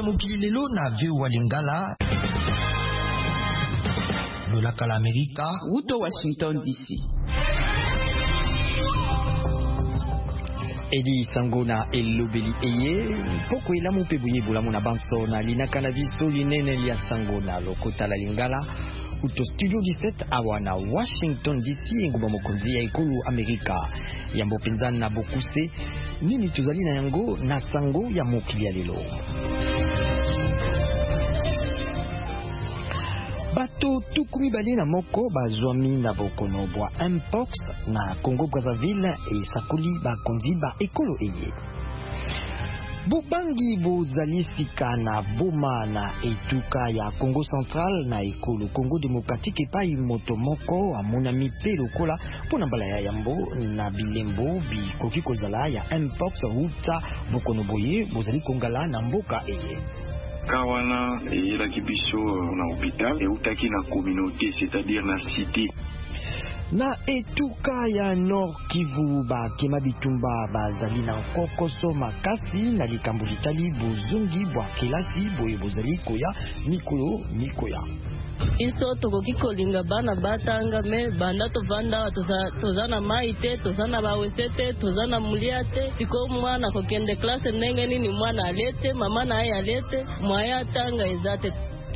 ya mokili lelo na VOA Lingala. Lolaka la Amerika. Uto Washington DC. Edi Sangona elobeli eye poko ilamu pe buye bulamu na banso na linaka na biso linene lia Sangona lokota la Lingala uto studio 17 awa na Washington DC nguba mokonzi ya ekolu Amerika yambo penzani na bokuse nini tuzali na yango na sango ya mokili ya lelo. Bato tukumi bali na moko bazwami na bokono bwa Mpox na Congo Brazzaville e sakuli bakonzi ba ekolo eye. Bubangi bozalisika na boma na etuka ya Congo Central na ekolo Congo Démocratique epai moto moko amonami pe lokola pona mbala ya yambo na bilembo bikoki kozala ya Mpox uta bokono boye bozali kongala na mboka eye. Kawana et la kibiso na hôpital et utaki na communauté, c'est-à-dire na cité. Na etuka ya Nord Kivu ba kema bitumba bazali na kokoso makasi na likambo litali bozungi bwa kelasi boye bozali koya Nikoya. Iso tokoki kolinga bana batanga me banda tovanda tozana maite tozana bawesete tozana muliate tiko mwana kokende klase ndenge nini mwana alete mama na ye alete mwaya tanga ezate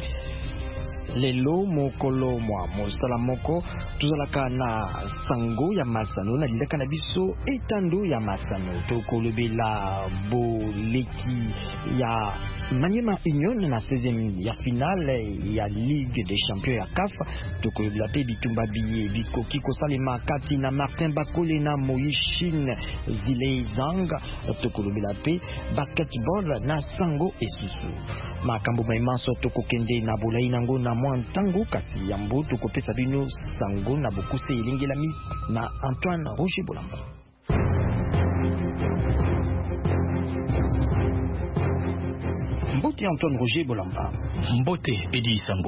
lelo mokolo mwa mosala moko tuzalaka na sango ya masano na lilaka na biso etando ya masano tokolobela boleki ya Maniema Union na 16e ya finale ya Ligue des Champions ya CAF tokolobela pe bitumba biye bikoki kosalema kati na Martin Bakole na Moishin Zile Zanga tokolobela pe basketball na sango esusu makambo maimanso tokokende na bolai nango na mwantango kasi yambo tokopesa bino sango na bokuse elengelami na Antoine Roger Bolamba. Mbote Antoine Roger Bolamba. Mbote Edi Sango.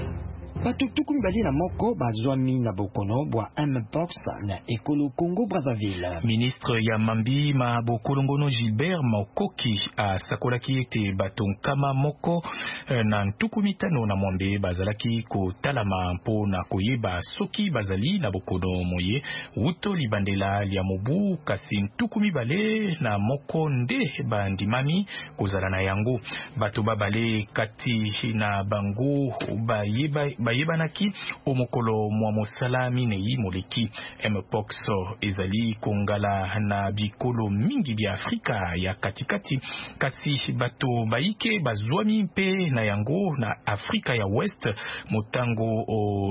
Bato tukumi bali na moko bazwami na bokono bwa Mpox na ekolo Congo Brazzaville. Ministre ya Mambi ma bokolongono Gilbert Mokoki a sakolaki ete bato nkama moko na ntukumi tano na mwambe bazalaki kotalama mpo na koyeba soki bazali na bokono moye uto libandela lia mobu kasi ntukumi bale na moko nde bandimami kozala na yango bato babale kati na bango bayebanaki omokolo mwa mosala minei moleki Mpox ezali kongala na bikolo mingi bya Afrika ya katikati kasi bato baike bazwami mpe na yango na Afrika ya West motango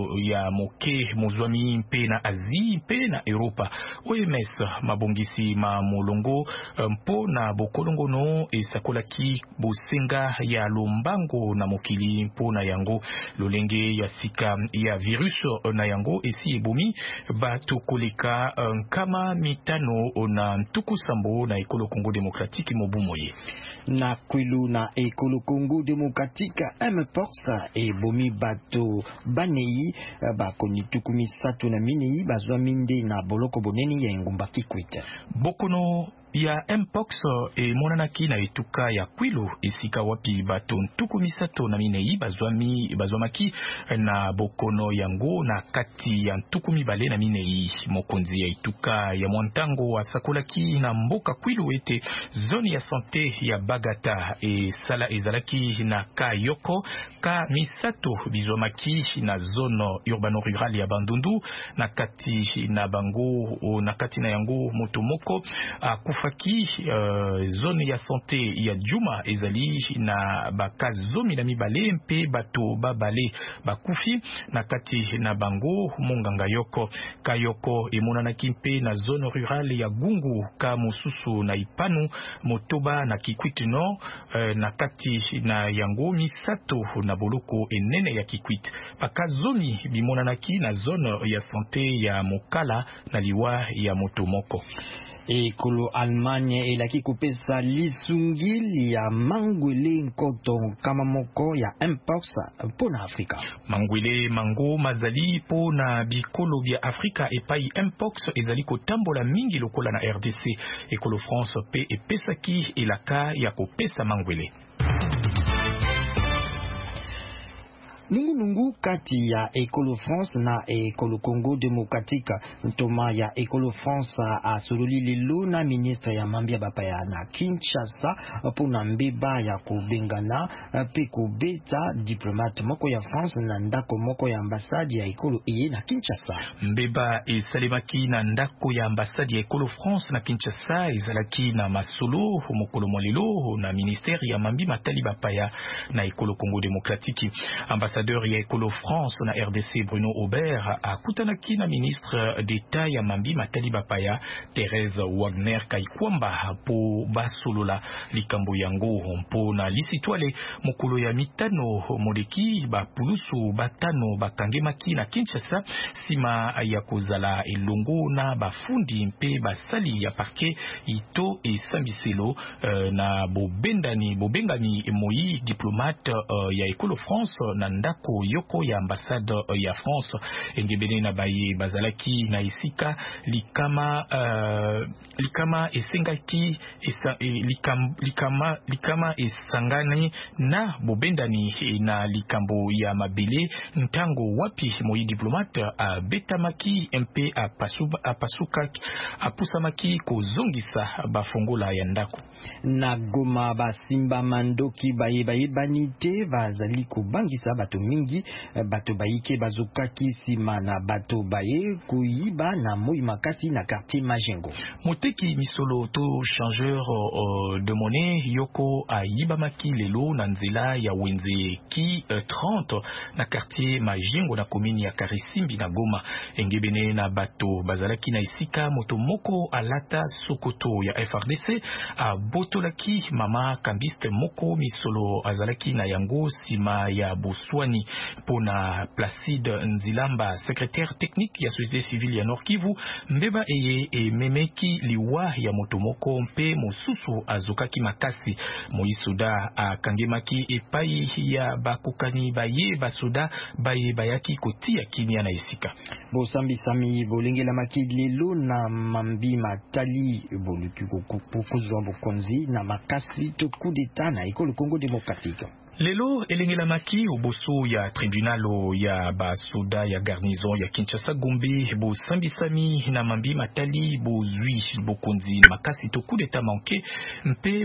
ya moke mozwami mpe na Asie mpe na Europa. OMS mabongisi ma molongo mpo na bokolongono esakolaki bosenga ya lombango na mokili mpo na yango lolenge ya sika ya virus na yango esi ebomi bato koleka nkama mitano na ntuku sambo na ekolo Congo Démocratique mobumoye na kwelu na ekolo Congo Démocratique Mpox ebomi bato banei bakoni tuku misato na minei bazwa minde na boloko boneni ya engumba Kikwit bokono ya Mpox monanaki na etuka ya Kwilu esika wapi bato ntuku misato na minei bazwamaki na bokono yango na kati ya ntuku mibale na minei mokonzi ya etuka ya mwantango asakolaki na mboka Kwilu ete zone ya santé ya Bagata ezalaki na ka yoko ka misato bizwamaki na zone urbano rural ya Bandundu na kati na bango na kati na yango moto moko akufaki zone ya santé ya Juma ezali na bakazomi na mibale mpe bato babale bakufi na kati na bango monganga yoko kayoko emonanaki mpe na zone rurale ya Gungu ka mosusu na Ipanu Motoba na Kikwit no na kati na yango misato na boloko enene ya Kikwit bakazomi bimonanaki na zone ya santé ya Mokala na liwa ya Motomoko. Ekolo Allemagne elaki kopesa lisungili ya mangwele nkoto kama moko ya Mpox pona Afrika. Mangwele mango mazali pona bikolo bya Afrika epai Mpox ezali kotambola mingi lokola na RDC. Ekolo France pe epesaki elaka ya kopesa mangwele. nungu kati ya Ekolo France na Ekolo Congo Democratique. Ntoma ya Ekolo France asololi lelo na ministre ya Mambia Bapaya na Kinshasa pona mbeba ya kubengana pe kubeta diplomate moko ya France na ndako moko ya ambassade ya Ekolo eye na Kinshasa. Mbeba esalemaki na ndako ya ambassade ya Ekolo France na Kinshasa ezalaki na masolo mokolo molelo na ministère ya Mambi Matali Bapaya na Ekolo Congo Démocratique. Ambassadeur ya Ekolo France na RDC Bruno Aubert akutanaki na ministre d'État ya Mambi Matali Bapaya Thérèse Wagner Kaikwamba po basolola likambo yango mpo na lisitwale mokolo ya mitano modeki bapulusu batano bakangemaki na Kinshasa sima ya kozala elongo na bafundi mpe basali ya parquet ito esambiselo na bobengani moi diplomate ya Ekolo France na ndako yoko ya ambassade ya France engebene na baye bazalaki na esika likama esengaki likama esangani na bobendani na likambo ya mabele ntango wapi moi diplomate betamaki mpe apusamaki kozongisa bafongola ya ndako. Na Goma basimba mandoki banite bazali kubangisa bato mingi bato baike bazokaki sima na bato baye kuiba na moi makasi na quartier Majengo. Moteki misolo to changeur de monnaie yoko aiba maki lelo na nzela ya wenze ki 30 na quartier Majengo na commune ya Karisimbi na Goma. Engebene na bato bazalaki na isika moto moko alata sokoto ya FRDC botolaki mama kambiste moko misolo azalaki na yango sima ya Boswani pona Placide Nzilamba secrétaire technique ya société civile ya Nord Kivu mbeba eye memeki liwa ya moto moko mpe mosusu azokaki makasi moisuda akangemaki epai ya bakokani baye basoda baye bayaki kotia kimia na esika. Bosambi sami bolengela makilelo na Mambi Matali boluki kokuzwa bokonzi na makasi to coup d'état na Ekolo Congo Démocratique. Lelo elengela maki oboso ya tribunalo ya basoda ya garnison ya Kinshasa Gombe bo sambisami na Mambi Matali bo zui bokonzi makasi to coup d'état manqué mpe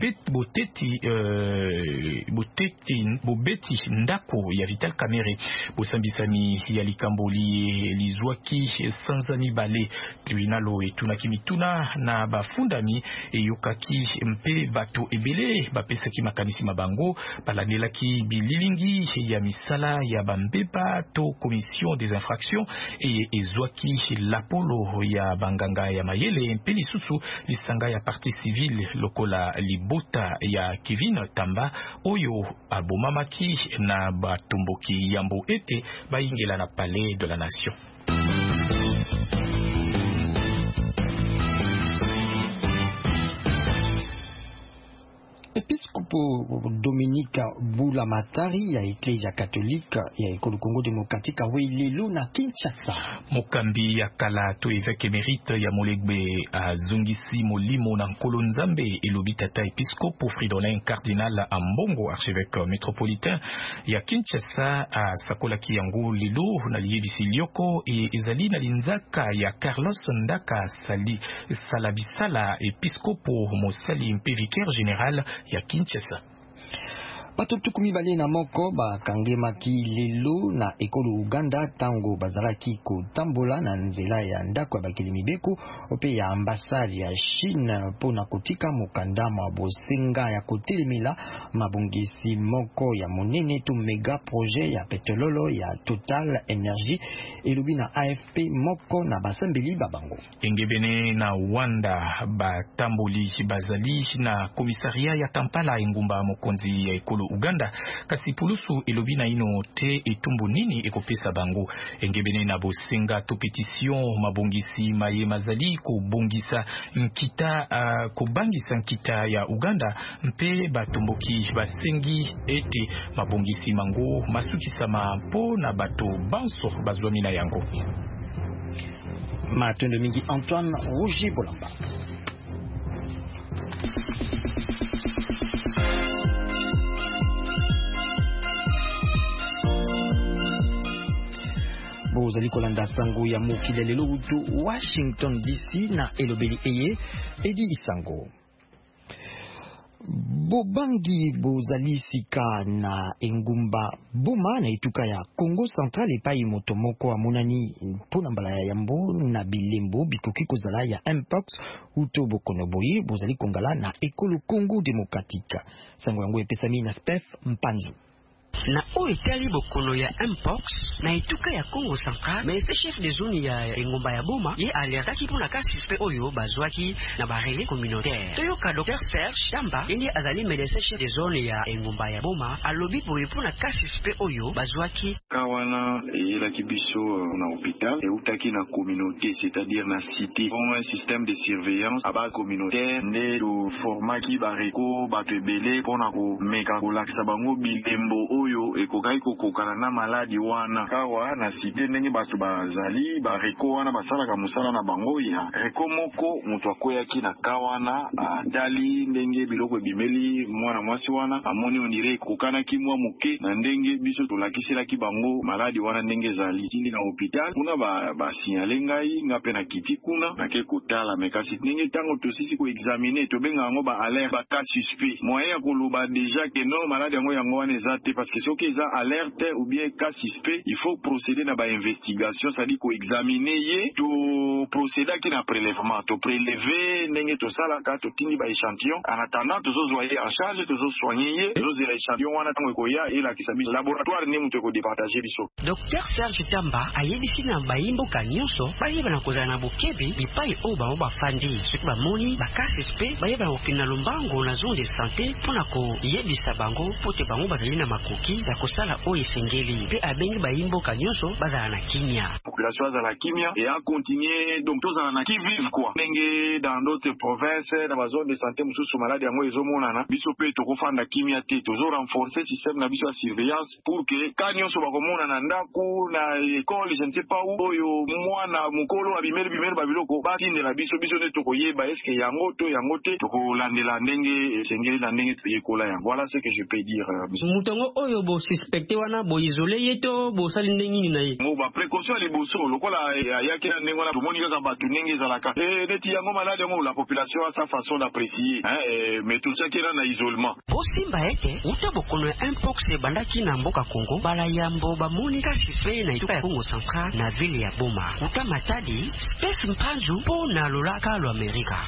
bo beti ndako ya Vital Kamerhe bo sambisami ya likamboli lizwaki sanzani bale tribunalo etunaki mituna na bafundami eyokaki mpe bato ebele bapesaki makanisi mabango balandelaki bililingi ya misala ya bambeba to commission des infractions ezwaki lapolo ya banganga ya mayele mpe lisusu lisanga ya partie civile lokola libota ya Kevin Tamba oyo abomamaki na batomboki yambo ete bayingela na palais de la nation. Episcopo Dominique Bula Matari ya Ecclesia Catholique ya Ekolo Congo Démocratique lelo na Kinshasa. Mokambi ya kala to évêque émérite ya Molegbe azungisi molimo na nkolo nzambe elobi tata episcopo Fridolin cardinal Ambongo archevêque métropolitain ya Kinshasa asakolaki yango lelo na liyebisi lioko ezali na linzaka ya Carlos Ndaka Salabisala episcopo mosali mpe vicaire général ya Kinshasa. Bato tukumi bale na moko bakangemaki lelo na Ekolo Uganda tango bazalaki kotambola na nzela ya ndako ya bakili mibeko ope ya ambassade ya Chine pona kotika mokanda mwa bosenga ya kotelemela mabongisi moko ya monene to mega projet ya petrololo ya Total Energy elobi na AFP moko na basambeli babango. Engebene na Wanda batamboli bazali na komisaria ya Kampala engumba mokonzi ya Ekolo Uganda kasi pulusu elobi na ino te etumbu nini ekopesa bango. Engebene na bosenga to petition mabongisi maye mazali kobongisa nkita kobangisa nkita ya Uganda mpe batomboki basengi ete mabongisi mango masukisama mpo na bato banso bazwami na yango. Matendo mingi Antoine Roger Bolamba. bozali kolanda sango ya mokili lelo utu Washington DC na elobeli eye Edi Isango. Bobangi bozali sika na engumba Boma na etuka ya Congo Central epai moto moko amonani mpona mbala ya yambo na bilembo bikoki kozala ya Mpox uto bokono boye bozali kongala na ekolo Congo Démocratique. Sango yango epesami na Spef Mpanzu. Na oitali bokono ya Mpox na etuka ya Congo Central, mais ce chef de zone ya engomba ya Boma ye alertaki pona ka suspect oyo bazwaki na barele communautaire. Toyoka Dr Serge Tamba ndi azali médecin chef de zone ya engomba ya Boma alobi boye pona ka suspect oyo bazwaki kawana la kibiso na hôpital et utaki na communauté, c'est-à-dire na cité. On un système de surveillance à base communautaire né do format ki bareko batebele pona ko meka ko laksa bango bilembo oyo ekokai kokokana na maladi wana kawa na cité ndenge bato bazali bareko wana basalaka musala na bango ya reko moko mutu akoyaki na kawana atali ndenge biloko ebimeli mwana mwasi wana amoni ondire ekokanaki mwa moke na ndenge biso tolakiselaki bango maladi wana ndenge ezali tindi na hôpital kuna basignale ngai nga mpe na kiti kuna nake kotala me kasi ndenge ntango tosisi koexamine tobenga yango baalerte bacas suspect moyen ya koloba déjà ke non maladi yango wana eza te parce que soki eza alerte ou bien cas suspect il faut procéder na investigation, c'est-à-dire koexaminer ye to procéder ki na prélèvement to prélever ndenge tosalaka totindi échantillon en attendant tozozwa ye en charge tozosoigner ye tozozela échantillon wana ntango ekoya elakisa biso laboratoire nde moto ekodepartage biso. Dr Serge Tamba ayebisi na bayimboka nyonso bayeba na kozala na bokebi bipai oyo bango bafandi soki bamoni bakas suspect bayeba na kokende na lombango na zone de santé mpona koyebisa bango po te bango bazali na makoki ya kosala oyo esengeli mpe abengi bayimboka nyonso bazala na kimia. Population azala na kimia et a continuer donc tozala na qui vive quoi ndenge dans d'autres provinces na bazone de santé mosusu maladi yango ezomonana biso mpe tokofanda kimia te tozo renforcer système na biso ya surveillance pour que ka nyonso bakomona na ndako na école je ne sais pas où oyo mwana mokolo abimeli babiloko batindela biso nde tokoyeba est-ce que yango te tokolandela ndenge esengeli na ndenge toyekola yango. Voilà ce que je peux dire. Mutongo oyo bo suspecté wana bo isolé yeto bo sali ndenge ni na ye mo ba précaution les boso lokola yaki na ndenge wana tomoni kaka batu ndenge ezalaka neti yango malade yango la population a sa façon d'apprécier mais tout ça qui est na isolement bosimba ete uta bokono ya Mpox bandaki na mboka Congo bala yambo bamoni ka suspect na etuka ya Congo Central na ville ya Boma uta matadi Spef Mpanzu po na lolaka lo Amerika.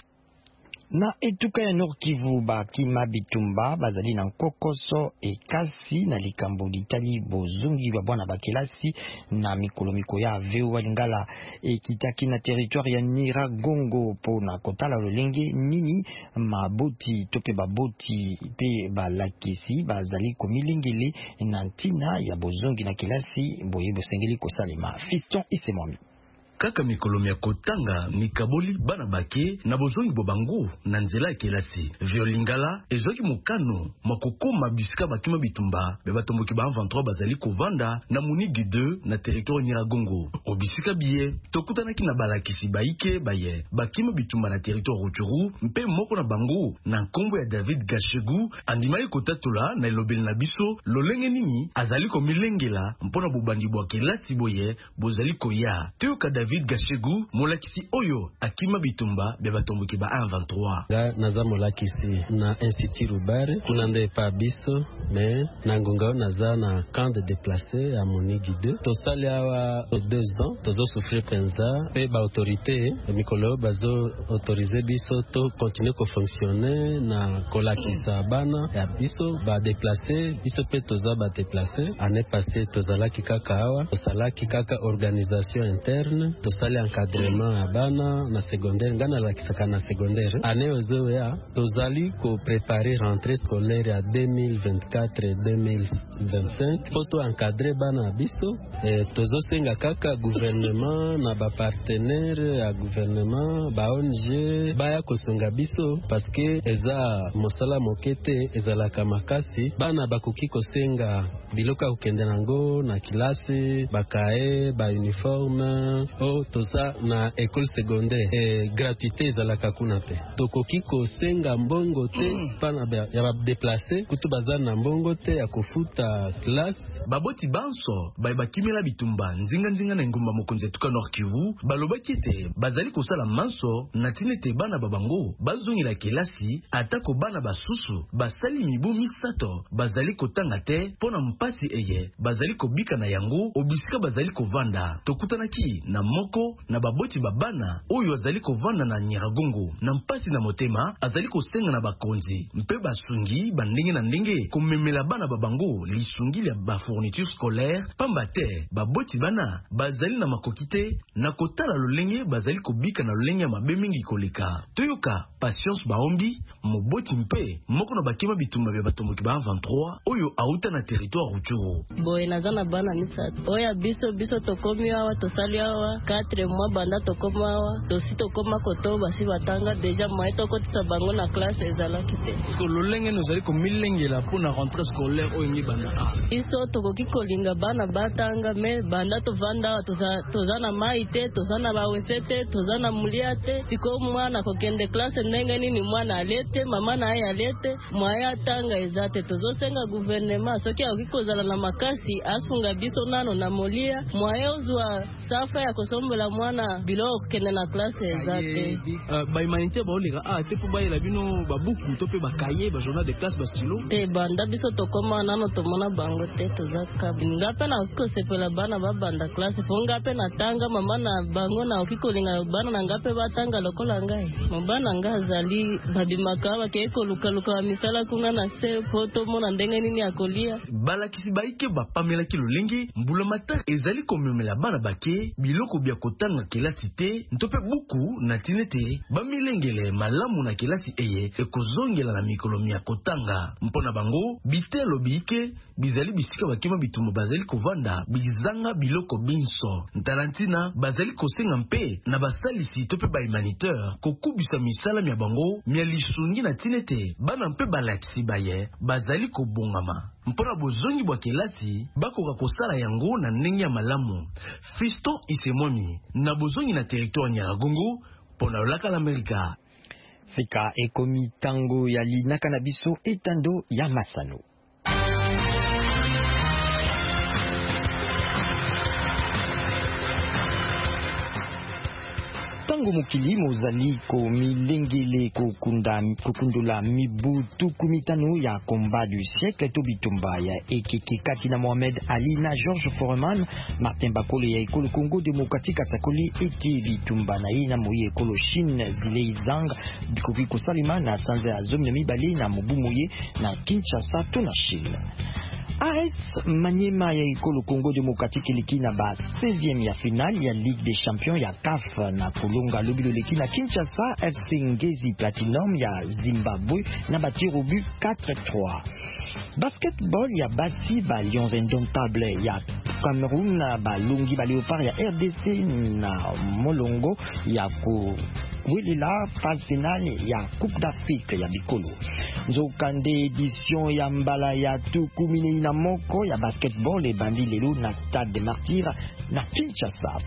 Na etuka ya Nord Kivu bakima bitumba bazali na kokoso ekasi na likambo litali bozungi ba bwana bakelasi na mikolomiko ya Veu Lingala ekitaki na territoire ya Nyiragongo pona kotala lolenge nini maboti tope baboti pe balakisi bazali komilingeli na ntina ya bozungi na kelasi boye bosengeli kosalema Fiston Isemami. Kaka mikolomi ya kotanga mikaboli bana bake na bozongi bobango na nzela kelasi Violingala ezoki mokano makokoma bisika bakima bitumba be batomboki ba 23 bazali kovanda na Munigi 2 na territoire Nyiragongo obisika biye tokutanaki na balakisi baike baye bakima bitumba na territoire Rutshuru mpe moko na bango na nkombo ya David Gashegu andimai kotatola na elobeli na biso lolenge nini azali komilengela mpona bobandi bwa kelasi boye bozali koya teoka David Gashegu molakisi oyo akima bitumba be batomboki ba 23 ga naza molakisi na Institut Rubare kuna nde pa biso me na ngonga naza na camp de déplacés à Munigi 2 tosali awa 2 ans tozo souffrir penza pe ba autorité mikolo bazo autoriser biso to continuer ko fonctionner na kolakisa bana ya biso ba déplacer biso pe toza ba déplacer année passée tozalaki kaka awa tosalaki kaka organisation interne tosali encadrement ya bana na secondaire ngana lakisaka na secondaire année ozo ya tozali ko préparer rentrée scolaire ya 2024-2025 poto encadrer bana biso tozo senga kaka gouvernement na ba partenaire ya gouvernement ba ONG baya kosunga biso parce que eza mosala mokete ezalaka makasi bana bakoki kosenga biloko kokende nango na kilasi bakae ba uniforme o toza na école secondaire gratuité ezalaka kuna te tokoki kosenga mbongo te pana ya ba déplacer kutu baza na mbongo te ya kofuta classe baboti banso bakimela bitumba nzinga na ngumba mokonzi tuka Nord Kivu balobaki te bazali kosala manso na tinete bana babango bazongela kelasi atako bana basusu basali mibu misato bazali kotanga te pona mpasi eye bazali kobika na yango obisika bazali kovanda tokutanaki na moko na baboti babana oyo azali kovanda na Nyiragongo na mpasi na motema azali kosenga na bakonzi mpe basungi bandenge na ndenge komemela bana babango lisungi ya ba fourniture scolaire pamba te baboti bana bazali na makokite na kotala lolenge bazali kobika na lolenge ya mabe mingi koleka toyoka Patience Baombi moboti mpe moko na bakema bitumba bya batomboki ba 23 oyo auta na territoire Rutshuru boye nazana bana misato oya biso tokomi awa tosali awa 4 mois banda tokoma awa tosi tokoma koto basi batanga deja moye tokotisa bango na classe ezalaki te sko lolenge nozali komilengela pona rentrée scolaire oyo ngi banda biso tokoki kolinga bana batanga me banda tovanda toza na mai te toza na bawese te toza na mulia te siko mwana kokende classe ndenge nini mwana alete mama na ye alete mwaya atanga ezate tozosenga gouvernement soki akoki kozala na makasi asunga biso nano na molia mwaya ozwa safa ya kosombola mwana bilo kokende na classe ezate bahumanité baoleka te po bayela bino babuku to pe bakaye ba journal de classe ba stylo te banda biso tokoma nano tomona bango te tozaka ngape na kosepela bana babanda classe po ngape natanga mama na bango na okikolinga bana na ngape batanga lokola ngai mobana nga azali babimaka bakeye kolukaluka wa misala kuna na se foto mona ndenge nini akolia balakisi baike bapamelaki lolenge mbula matari ezali komemela bana bake biloko bya kotanga kelasi te ntope buku na tinete bamilengele malamu na kelasi eye ekozongela na mikolo ya kotanga mpona bango bitelo biike bizali bisika bakema bitumba bazali kovanda bizanga biloko binso ntalantina bazali kosenga mpe na basalisi to pe ba humaniteur kokubisa misala mya bango mya lisungi na tinete bana mpe balakisi baye bazali kobongama mpona bozongi bwa kelasi bakoka kosala yango na ndenge ya malamu Fiston Isemoni na bozongi na territoire Nyiragongo pona lolaka la Amerika sika ekomi tango ya linaka na biso etando ya masano tango mokili mozali komilengele kokundula mibu 15 ya combat du siècle to bitumba ya ekeke kati na Mohamed Ali na George Foreman Martin Bakole ya ekolo Congo démocratique atakoli ete bitumba na ye na moye ekolo Chine Zilei Zhang bikoki kosalima na sanza ya zomi na mibale na mobu moye na Kinshasa to na Chine. AS Maniema ya ekolo Congo démocratique leki na ba 16e ya finale ya Ligue des Champions ya CAF na kolonga lobilo leki na Kinshasa FC Ngezi Platinum ya Zimbabwe na batiru but 4-3. Basketball ya basi ba Lions Indomptables ya Cameroun na balongi ba Léopard ya RDC na Molongo ya welela phase finale ya Coupe d'Afrique ya bikolo. Nzokande édition ya mbala ya tukumine na moko ya basketball ebandi lelo na Stade des Martyrs na Kinshasa.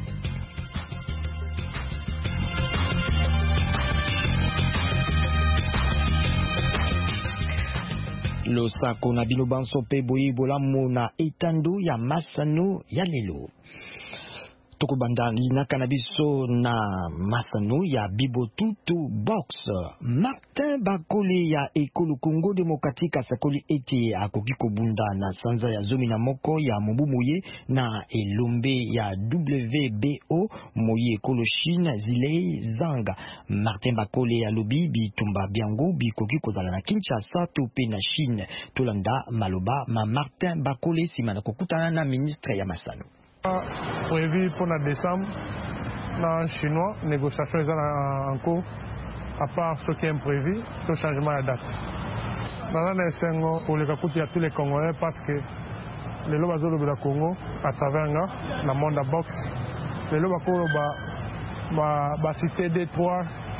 Losako na bino banso pe boyi bolamu na etando ya masano ya lelo. Tokobanda linaka na biso na masano ya Bibotutu Box. Martin Bakole ya ekolo Congo démocratique asakoli ete akoki kobunda na sanza ya zomi na moko ya mobu moye na elombe ya WBO moye ekolo Chine Zilei Zhang. Martin Bakole ya lobi bitumba biango bikoki kozala na Kinshasa to pe na Chine tolanda maloba ma Martin Bakole simana kokutana na ministre ya masano. Prévu pour le décembre, en chinois, négociation est en cours, à part ce qui est imprévu, le changement de date. Dans le pour les Kakouti, il y a tous les Congolais parce que les Lobazolo de la Congo, à travers le monde de boxe, les Lobazolo va citer des 3, 5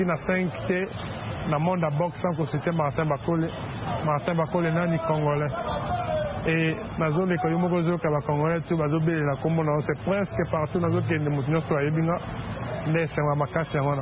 dans le monde de boxe sans que c'était Martin Bakole. Martin Bakole n'est ni Congolais. et nazo le koyo moko zo ka ba congolais tu bazo bele la kombo na c'est presque partout nazo kende mutinyo to ayebinga ne sema makasi ngona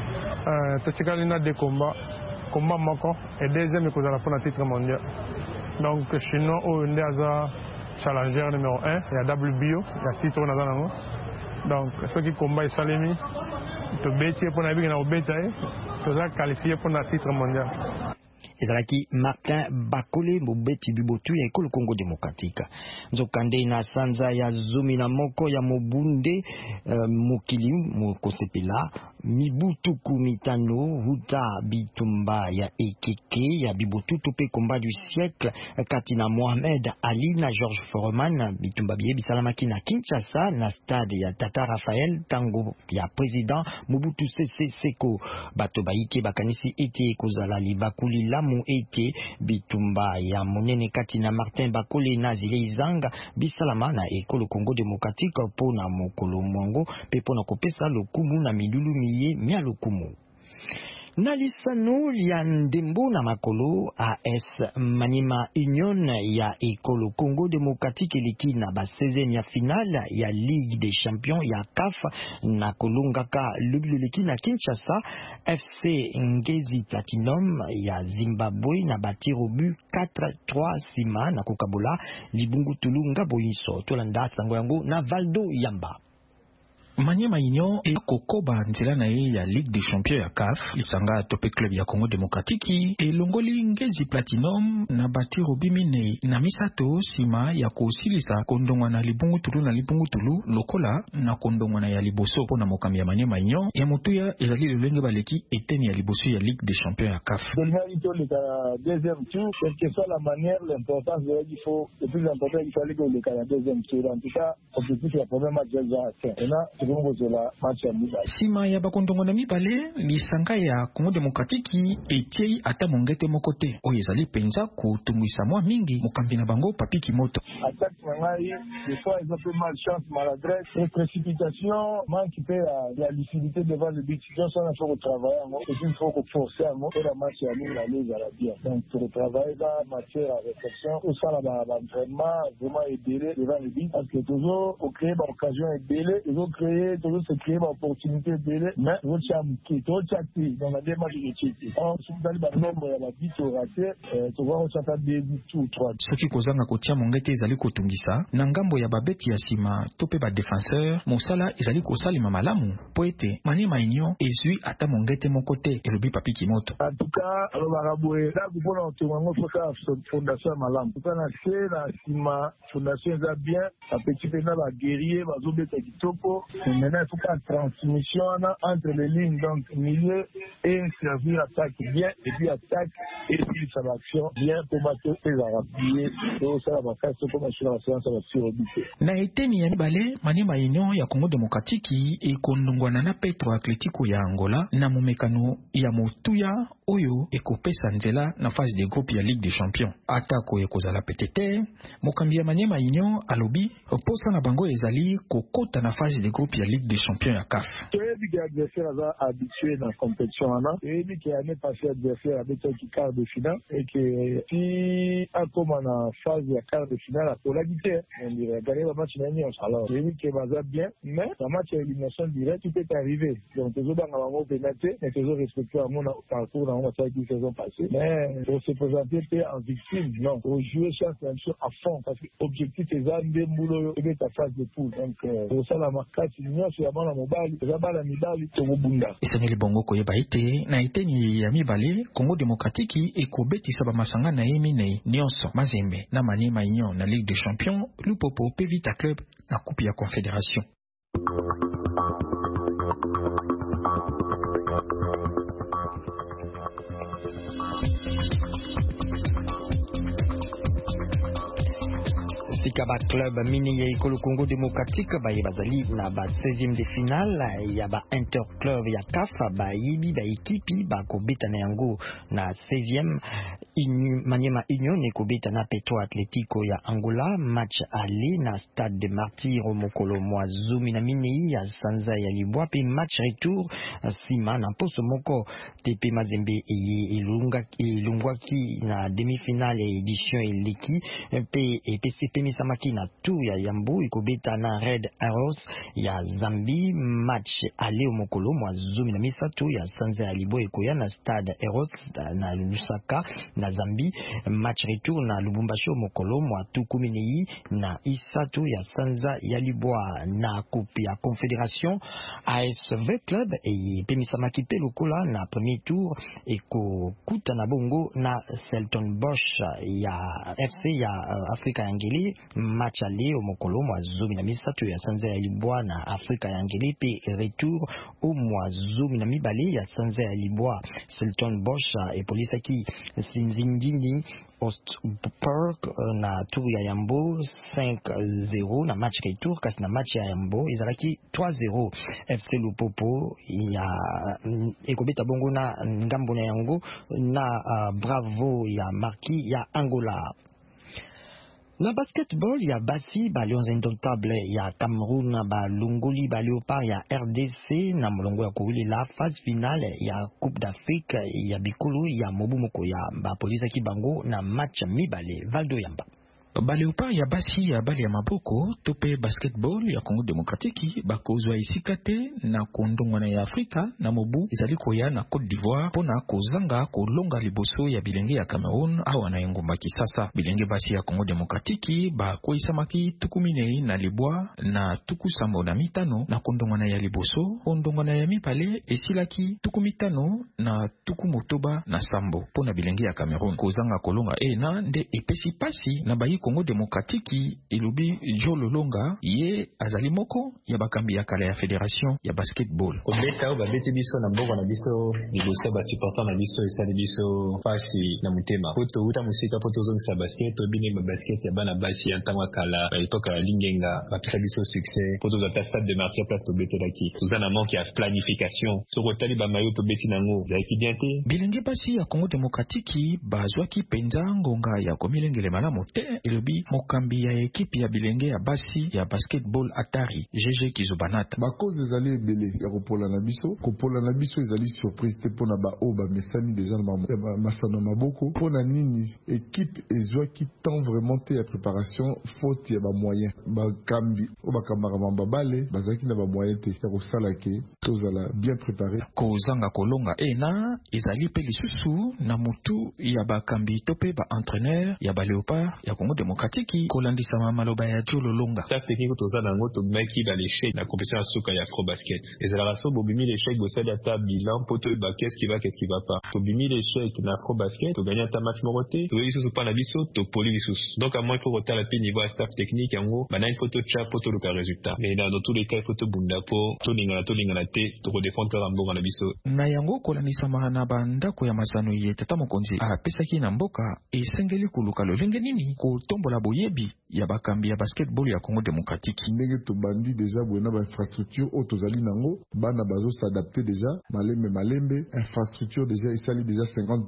totikali na de combat moko et deuxième ekozala pour le titre mondial donc chinois au ndaza challenger numéro 1 ya WBO ya titre naza nango donc ce qui combat esalemi to beti pour na binga na obeta toza qualifié pour le titre mondial. ezalaki Martin Bakole mobeti bibotu ya ekolo Congo démocratique nzokande na sanza ya zomi na moko ya mobunde mokili mokosepela mibutuku mitano huta bitumba ya ekeke ya bibotu tope combat du siècle kati na Mohamed Ali na George Foreman bitumba biye bisalamaki na Kinshasa na stade ya Tata Raphael tango ya président Mobutu Sese Seko bato baike bakanisi ete kozala libakuli lamu ete bitumba ya monene kati na Martin Bakole na Zile Izanga bisalama na ekolo Congo démocratique po na mokolo mwango pe po na kopesa lokumu na milulu miye mia lokumu. Na lisano ya ndembo na makolo AS Maniema Union ya ekolo Congo démocratique eliki na ba 16e ya finale ya Ligue des Champions ya CAF na kolongaka leki na Kinshasa FC Ngezi Platinum ya Zimbabwe na batiro but 4-3 sima na kokabola libungu tulunga boyiso tolanda sango yango na Valdo Yamba. Maniema Union ekokoba nzela na ye ya Ligue des Champions ya CAF lisanga tope club ya Congo démocratique elongoli Ngezi Platinum na batiro bimine na misato sima ya kosilisa kondongwa na libungu tulu lokola na kondongwa na ya liboso pona mokambi ya Maniema Union ya motuya ezali lolenge baleki eteni ya liboso ya Ligue des Champions ya CAF. Deuxième tour, quelle que soit la manière, l'importance de il faut le plus important il fallait que le deuxième tour. En tout cas, objectif la première match déjà atteint. Sima ya bakondongo na mibale lisanga ya Congo démocratique etiei ata mongete mokote oyo ezali penza kotungwisa mwa mingi mokambi na bango Papi Kimoto. Attaque mangai des fois ils ont fait malchance, maladresse et précipitation, manque la lucidité devant le but. Donc ça il faut travailler et il faut forcer pour la match à nous la lise à la bien. Donc pour travailler dans matière à réflexion ou ça l'entraînement vraiment aider devant le but parce que toujours au créer l'occasion aider ils ont créé toujours se créer l'opportunité de mais vous champi tout chati dans la démarche de chiti on sous dans le nombre ya babiti raté tu vois on s'attend des tout trois soki kozanga kotia mongete ezali kotungisa na ngambo ya babeti ya sima tope ba défenseur mosala ezali kosalima malamu po ete Maniema Union ezui ata mongete mokote elobi Papi Kimoto. En tout cas alors baraboue là kupona otumango foka fondation malamu tukana na sima fondation za bien a petit peu na ba guerrier bazobeta kitoko. Maintenant, il faut pas de transmission entre les lignes, donc milieu et servir attaque bien, et puis attaque et puis sa action bien pour battre les arabes. Et ça va faire ce qu'on a sur la séance, ça va sur le but. Na eteni ya bale Maniema Union ya Congo démocratique ekondongwana na Petro Atletico ya Angola na momekano ya motuya oyo ekopesa nzela na phase de groupe ya Ligue des Champions. Atako ekozala petete mokambi ya Maniema Union alobi posa na bango ezali kokota na phase de groupe ya Ligue des Champions ya CAF. Celui qui est adversaire a habitué dans la compétition celui qui a passé adversaire avec un quart de finale et que si a comme en phase de quart de finale à pour la guitare on dirait gagner le match l'année alors celui qui va bien mais la match à élimination directe tu peux t'arriver donc toujours dans la mot pénalité mais toujours respecter à mon parcours dans la saison passée mais pour se présenter en victime non pour jouer chaque chose à fond parce que l'objectif est d'amener boulot et ta phase de poule donc pour ça la marque nyonso ya bana mobali ezabala mibali tobunda eseneli bongo koyeba ete na eteni ya mibale Congo démocratique ekobetisa bamasanga na ye minei nyonso Mazembe na Maniema Union na Ligue des Champions Lupopo pe Vita Club na Coupe ya Confédération. Sika ba club mini ya ikolo Congo Démocratique ba bazali na ba 16e de finale ya ba interclub ya CAF ba yibi ba ekipi ba kobeta na yango na 16e Maniema Union ekobeta na Petro Atletico ya Angola. Match aller na Stade de Martyrs mokolo mwa zumi na minei ya sanza ya Libwa pe match retour sima na poso moko TP Mazembe ilungwaki na demi-finale édition eleki pe PCP Misamaki na tour ya Yambo ikobeta na Red Arrows ya Zambie. Match aller mokolo mwa zumi na misato ya sanza ya Libwa ekoya na Stade Eros na Lusaka na Zambie. Match retour na Lubumbashi mokolo mwa tukuminei na isato ya sanza ya Libwa. Na coupe ya Confédération ASV Club et Pemisamaki pe lokola na premier tour eko kuta na bongo na Selton Bosch ya FC ya Afrika ya Ngeli. Match aller mokolo mwa zumi na misato ya sanza ya Libwa na Afrika ya Ngeli pe retour au mwa zumi na mibale ya sanza ya Libwa. Selton Bosch et Polisaki Sinzindini Ostpark na tour ya Yambo 5-0 na match retour kasi na match ya Yambo izalaki 3-0. FC Lupopo ya ekobeta bongo na ngambo na yango na Bravo ya Marquis ya Angola. Na basketball ya basi ba Lions Indomptables ya Cameroun ba Longoli ba Léopard ya RDC na molongo ya kowili la phase finale ya Coupe d'Afrique ya bikolo ya mobu moko ya ba polisa kibango na match mibale Valdo Yamba. Baleopard ya basi ya bali ya maboko tope basketball ya Congo Démocratique bakozwa isika te na kondongwana ya Afrika na mobu ezali koya na Côte d'Ivoire pona kozanga kolonga liboso ya bilenge ya Cameroun awa na engumba Kisasa. Bilenge basi ya Congo Démocratique bakoisamaki tukumine na Libwa na tukusambo na mitano na kondongwana ya liboso. Kondongwana ya mipale esilaki tukumitano na tukumotoba na sambo pona bilenge ya Cameroun kozanga kolonga na nde epesi pasi na bayi Congo Démocratique ilubi Jolo Longa ye azali moko ya bakambi ya kala ya fédération ya basketball. Kobeta ba beti biso na mboko na biso liboso ba supporter na biso esali biso pasi na mutema. Poto uta musika poto zongisa basket obine ba basket ya bana basi ya ntangwa kala ba époque ya Lingenga ba pisa biso succès. Poto za Stade de Martyrs place to betelaki. Tuzana manque ya planification. Soko tali ba mayo to beti nango. Ya ekidiante. Bilenge basi ya Congo Démocratique bazwaki penza ngonga ya komilengele malamu te. Ilobi mokambi ya ekipe ya bilenge ya basi ya basketball Atari GG Kizobanata. Ba cause ezali ebele ya kopola na biso ezali surprise te pona ba o ba mesani déjà na masano maboko pona nini équipe ezwaki temps vraiment te ya préparation faute ya ba moyens ba kambi o ba kamara mamba bale bazaki na ba moyens te ya kosala ke tozala bien préparé kozanga kolonga na ezali pe lisusu na mutu ya bakambi tope ba entraîneur ya ba Léopard ya Congo Démocratique kolandisa maloba ya Jolo Longa. Staff technique tozana ngo to maki ba l'échec na compétition ya soka ya Afro Basket. Ezala so bobimi l'échec bo sala ta bilan poto ba qu'est-ce qui va pas. To bimi l'échec na Afro Basket to gagner ta match moroté to biso pas na biso to poli biso. Donc à moins il faut rota la niveau staff technique yango bana une photo cha poto le résultat. Mais dans tous les cas il faut to bunda po to linga na te to redéfendre la mboka na biso. Na yango kolandisa na bandako ya masano ye tata mokonzi a pesaki na mboka esengeli kuluka lolenge nini ko tombola boyebi ya bakambi ya basketball ya Congo Démocratique. Ndenge to bandi déjà buena ba infrastructure otozali nango bana bazo s'adapter déjà malembe infrastructure déjà isali déjà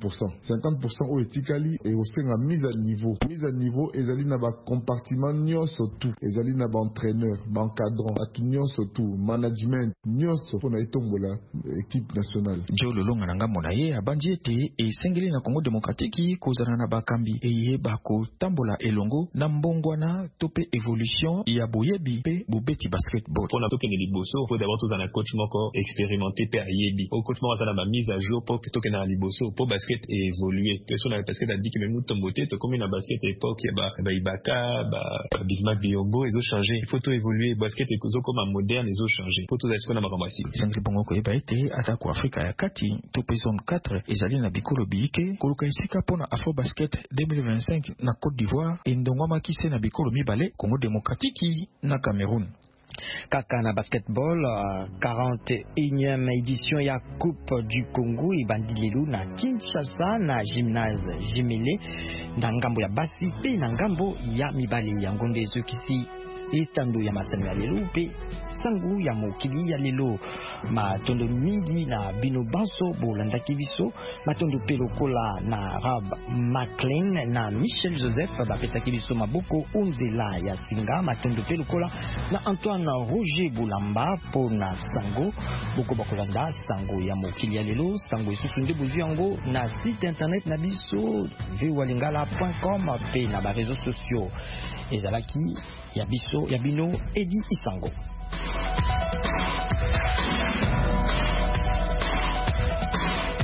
50% o etikali et osenga mise à niveau ezali na ba compartiment nyonso tout ezali na ba entraîneur ba encadrant atu nyonso tout management nyonso pona itombola équipe nationale. Jolo Longa na ngambo na ye abandi ete esengeli na Congo Démocratique kozana na bakambi eye bako tambola elongo na mbongwana tope évolution ya boyebi pe bobeti basketball. Pour na toke ne liboso faut d'abord tous un coach moko expérimenté pe ayebi. Au coach moko na ba mise à jour pour que toke na liboso pour basket évoluer. Que sur la basket a dit que même nous tomboté to comme na basket époque ba Ibaka ba Big Mac Biombo ils ont changé. Il faut tout évoluer basket et kozo comme moderne ils ont changé. Faut tout asko na makambasi. Sangri bongo ko eba ete ata ko Afrika ya kati tope zone 4 ezali na bikolo biike koluka isika pona Afro Basket 2025 na Côte d'Ivoire et ndongwa makise na bikolo mibale Congo Démocratique na Cameroun. Kaka na basketball 41e édition ya Coupe du Congo ebandi lelo na Kinshasa na gymnase Jimele na ngambo ya basi pe na ngambo ya mibale yango nde ezokisi etando ya masano ya lelo pe sangu ya mokili ya lelo matondo mingi na bino banso bolandaki biso matondo pe lokola na Rab McLean na Michel Joseph bapesaki biso maboko onzela ya singa matondo pe lokola na Antoine Roger Boulamba po na sango boko bakolanda sango ya mokili ya lelo sango esusu nde bozwi yango na site internet na biso vwalingala.com pe na ba réseaux sociaux ezalaki ya biso ya bino Edi Isango.